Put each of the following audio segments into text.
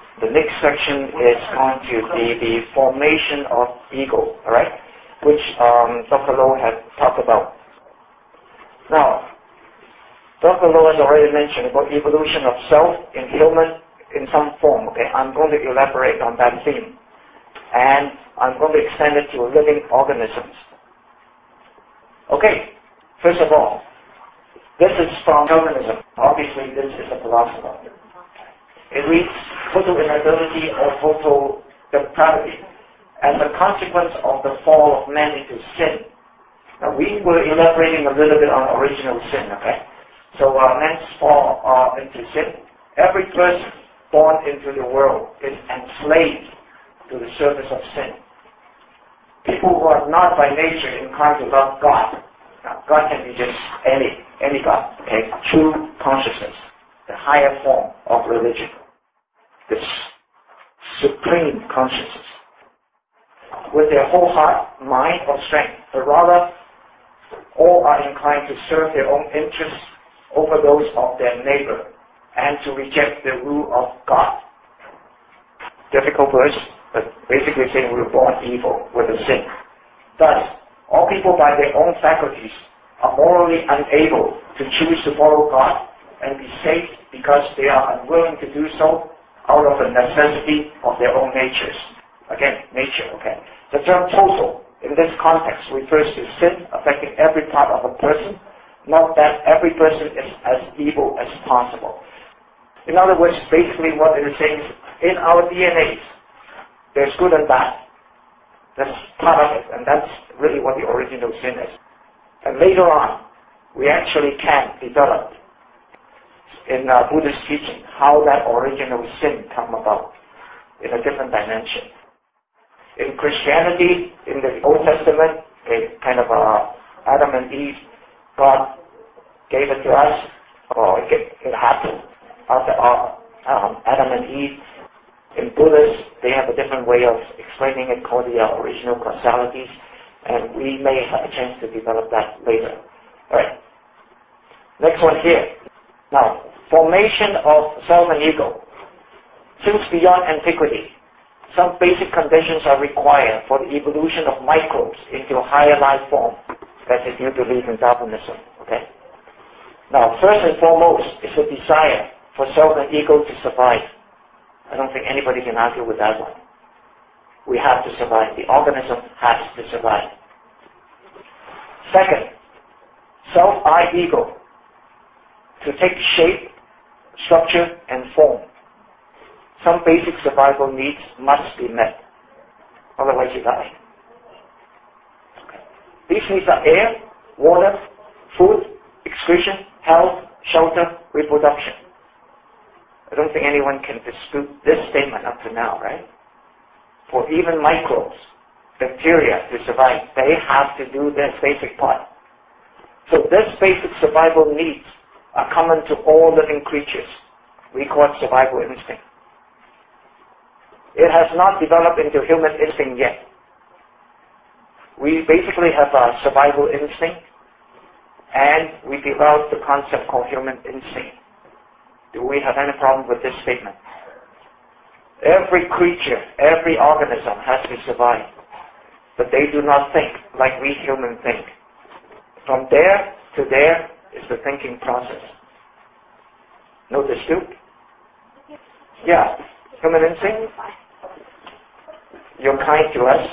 The next section is going to be the formation of ego, all right, which Dr. Low had talked about. Now, Dr. Low has already mentioned about evolution of self in human in some form. Okay, I'm going to elaborate on that theme, and I'm going to extend it to living organisms. Okay, first of all, this is from Calvinism. Obviously, this is a philosopher. It reads, total inability or total depravity as a consequence of the fall of man into sin. Now, we were elaborating a little bit on original sin, okay? So, man's fall into sin. Every person born into the world is enslaved to the service of sin. People who are not by nature inclined to love God. Now, God can be just any God, okay? True consciousness, the higher form of religion, this supreme consciousness, with their whole heart, mind, or strength, but rather all are inclined to serve their own interests over those of their neighbor and to reject the rule of God. Difficult verse, but basically saying we were born evil with a sin. Thus, all people by their own faculties are morally unable to choose to follow God and be saved because they are unwilling to do so out of a necessity of their own natures. Again, nature, okay. The term total in this context refers to sin affecting every part of a person, not that every person is as evil as possible. In other words, basically what it is saying is, in our DNAs, there's good and bad. That's part of it, and that's really what the original sin is. And later on, we actually can develop in Buddhist teaching how that original sin come about in a different dimension. In Christianity, in the Old Testament, kind of Adam and Eve, God gave it to us, or it happened after Adam and Eve. In Buddhists, they have a different way of explaining it called the original causalities, and we may have a chance to develop that later. All right. Next one here. Now, formation of self and ego. Since beyond antiquity, some basic conditions are required for the evolution of microbes into a higher life form. That's if you believe in Darwinism. Okay. Now, first and foremost is the desire for self and ego to survive. I don't think anybody can argue with that one. We have to survive. The organism has to survive. Second, self-I ego to take shape, structure, and form. Some basic survival needs must be met. Otherwise you die. Okay. These needs are air, water, food, excretion, health, shelter, reproduction. I don't think anyone can dispute this statement up to now, right? For even microbes, bacteria to survive, they have to do this basic part. So this basic survival needs are common to all living creatures. We call it survival instinct. It has not developed into human instinct yet. We basically have a survival instinct, and we developed the concept called human instinct. Do we have any problem with this statement? Every creature, every organism has to survive, but they do not think like we humans think. From there to there is the thinking process. No dispute? Yeah. Human instinct? You're kind to us?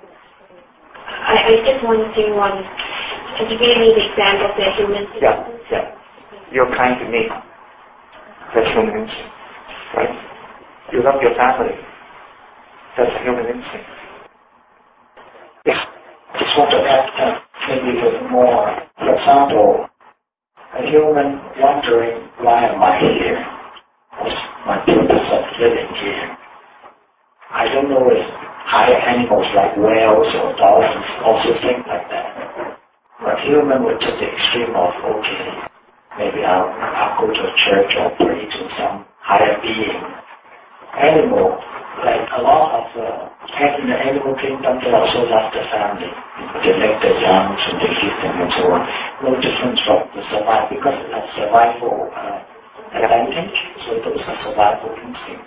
I just want to give me the example of the human instinct. Yeah. You're kind to me. That's human instinct, right? You love your family. That's a human instinct. Yeah. I just want to add maybe a little more. For example, a human wondering, why am I here? What's my purpose of living here? I don't know if higher animals like whales or dolphins also think like that. But human would take the extreme of, okay, maybe I'll go to a church or pray to some higher being. Animal, like a lot of in the animal kingdom, they also love the family. They make their young and they feed them and so on. No difference from the survival, because it's a survival advantage. So those are survival instinct.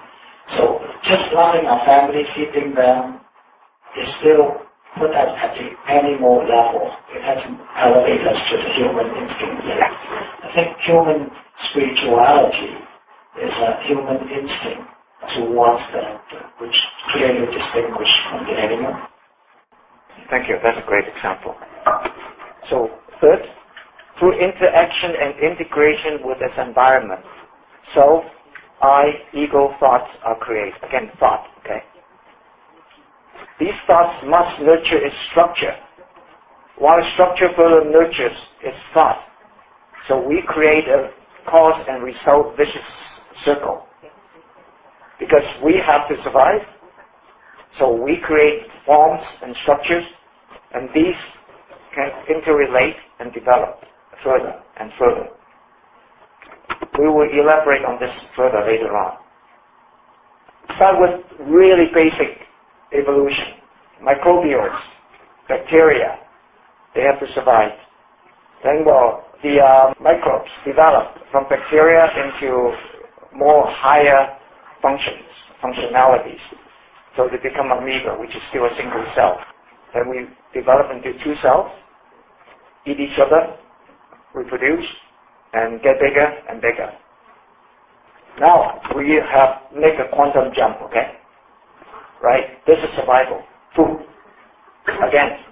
So just loving our family, feeding them, is still put us at the animal level. It hasn't elevated us to the human instinct yet. I think human spirituality is a human instinct towards that, which clearly distinguishes from the animal. Thank you. That's a great example. So, third, through interaction and integration with its environment, self, I, ego, thoughts are created. Again, thought, okay? These thoughts must nurture its structure, while structure further nurtures its thought. So we create a cause and result vicious circle. Because we have to survive, so we create forms and structures, and these can interrelate and develop further and further. We will elaborate on this further later on. Start with really basic evolution. Microbials, bacteria, they have to survive. Then, the microbes develop from bacteria into more higher functionalities. So they become amoeba, which is still a single cell. Then we develop into two cells, eat each other, reproduce, and get bigger and bigger. Now, we have make a quantum jump, okay? Right? This is survival. Food. Again.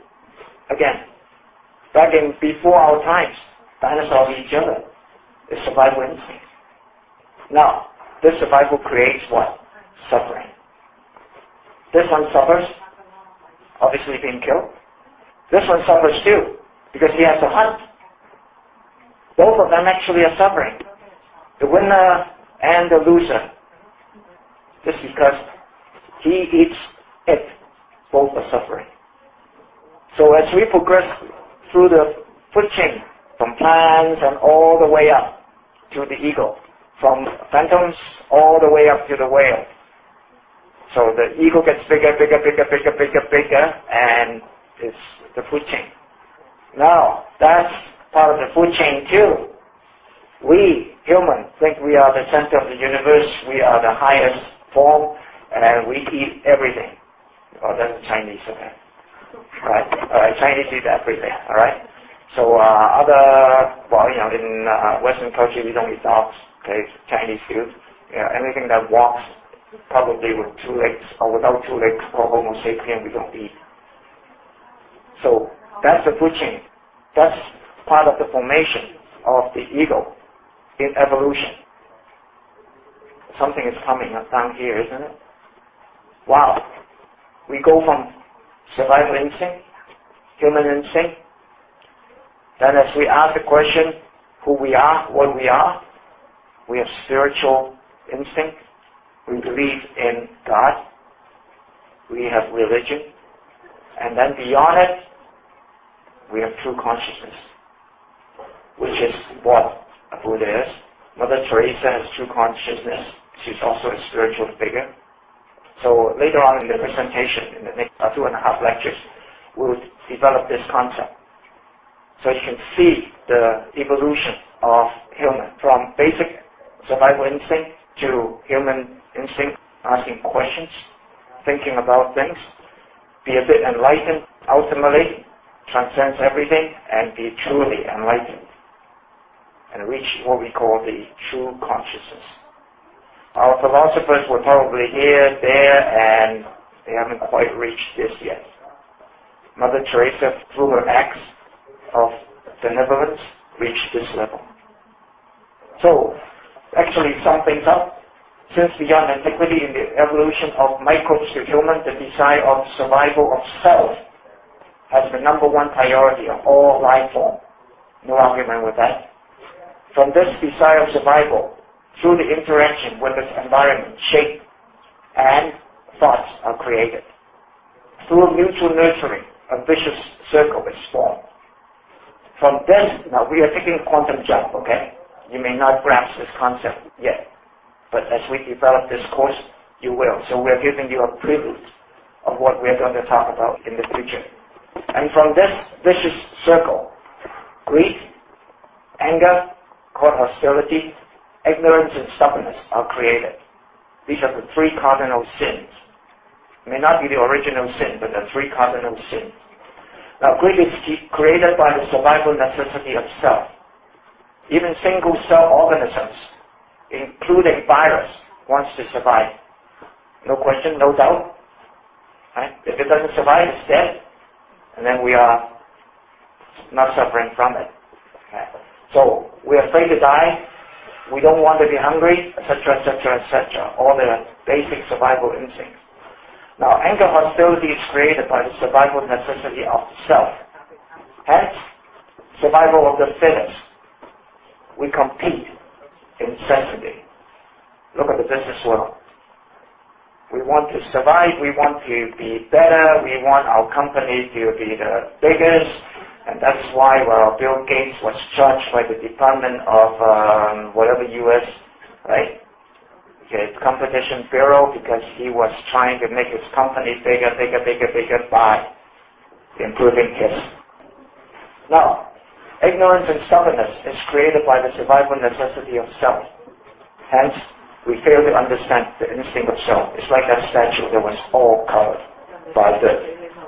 Back in before our times, dinosaurs eat each other. It's survival instinct. Now, this survival creates what? Suffering. This one suffers, obviously being killed. This one suffers too, because he has to hunt. Both of them actually are suffering. The winner and the loser. Just because he eats it, both are suffering. So as we progress through the food chain, from plants and all the way up to the eagle, from phantoms all the way up to the whale. So the eagle gets bigger, and it's the food chain. Now, that's part of the food chain too. We, humans, think we are the center of the universe, we are the highest form, and we eat everything. Oh, that's the Chinese, okay. Alright, Chinese eat everything, alright? So in Western culture we don't eat dogs, okay, Chinese food. Anything that walks, probably with two legs or without two legs, or Homo sapien, we don't eat. So that's the food chain. That's part of the formation of the ego in evolution. Something is coming up down here, isn't it? Wow. We go from survival instinct, human instinct. Then as we ask the question, who we are, what we are, we have spiritual instinct. We believe in God. We have religion. And then beyond it, we have true consciousness, which is what a Buddha is. Mother Teresa has true consciousness. She's also a spiritual figure. So later on in the presentation, in the next 2.5 lectures, we'll develop this concept. So you can see the evolution of human from basic survival instinct to human instinct, asking questions, thinking about things, be a bit enlightened, ultimately transcends everything and be truly enlightened and reach what we call the true consciousness. Our philosophers were probably here, there, and they haven't quite reached this yet. Mother Teresa, through her acts of benevolence, reached this level. So, actually sum things up. Since beyond antiquity in the evolution of microbes to human, the desire of survival of self has the number one priority of all life form. No argument with that. From this desire of survival, through the interaction with its environment, shape and thoughts are created. Through mutual nurturing, a vicious circle is formed. From this, now we are taking a quantum jump, okay? You may not grasp this concept yet, but as we develop this course, you will. So we are giving you a prelude of what we are going to talk about in the future. And from this vicious circle, greed, anger, called hostility, ignorance and stubbornness are created. These are the 3 cardinal sins. It may not be the original sin, but the 3 cardinal sins. Now, greed is created by the survival necessity of self. Even single-cell organisms, including virus, wants to survive. No question, no doubt. Right? If it doesn't survive, it's dead. And then we are not suffering from it. Okay. So we're afraid to die. We don't want to be hungry, etc., etc., etc. All the basic survival instincts. Now, anger hostility is created by the survival necessity of self. Hence, survival of the fittest. We compete incessantly. Look at the business world. We want to survive, we want to be better, we want our company to be the biggest, and that's why Bill Gates was charged by the Department of whatever U.S., right? Okay, Competition Bureau, because he was trying to make his company bigger by improving his. Now, ignorance and stubbornness is created by the survival necessity of self. Hence, we fail to understand the instinct of self. It's like that statue that was all covered by dirt.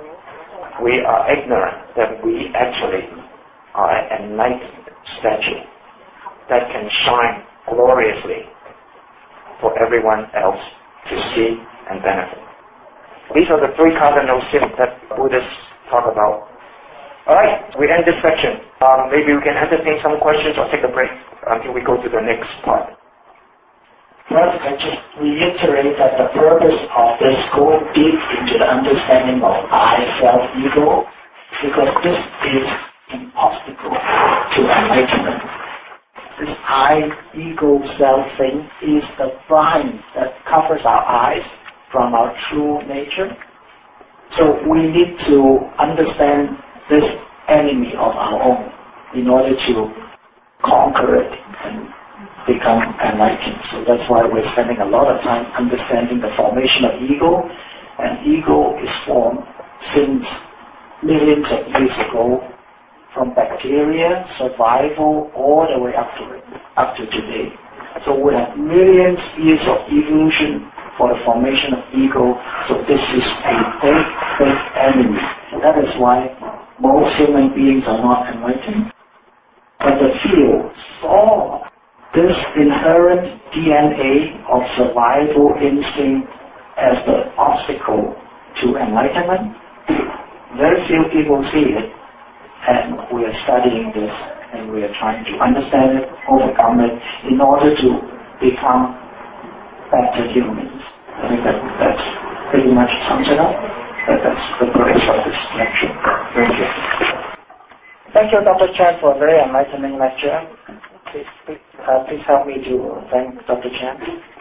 We are ignorant that we actually are an enlightened statue that can shine gloriously for everyone else to see and benefit. These are the 3 cardinal sins that Buddhists talk about. Alright, we end this section. Maybe we can entertain some questions or take a break until we go to the next part. First, I just reiterate that the purpose of this going deep into the understanding of I, self, ego, because this is an obstacle to enlightenment. This I, ego, self thing is the blind that covers our eyes from our true nature. So we need to understand this enemy of our own in order to conquer it and become enlightened. So that's why we're spending a lot of time understanding the formation of ego. And ego is formed since millions of years ago from bacteria, survival, all the way up to today. So we have millions of years of evolution for the formation of ego. So this is a big enemy. And that is why most human beings are not enlightened. But the field saw this inherent DNA of survival instinct as the obstacle to enlightenment. Very few people see it, and we are studying this, and we are trying to understand it, overcome it, in order to become better humans. I think that's pretty much sums it up. That's the purpose of this lecture. Thank you. Thank you, Dr. Chan, for a very enlightening lecture. Please help me to thank Dr. Chan.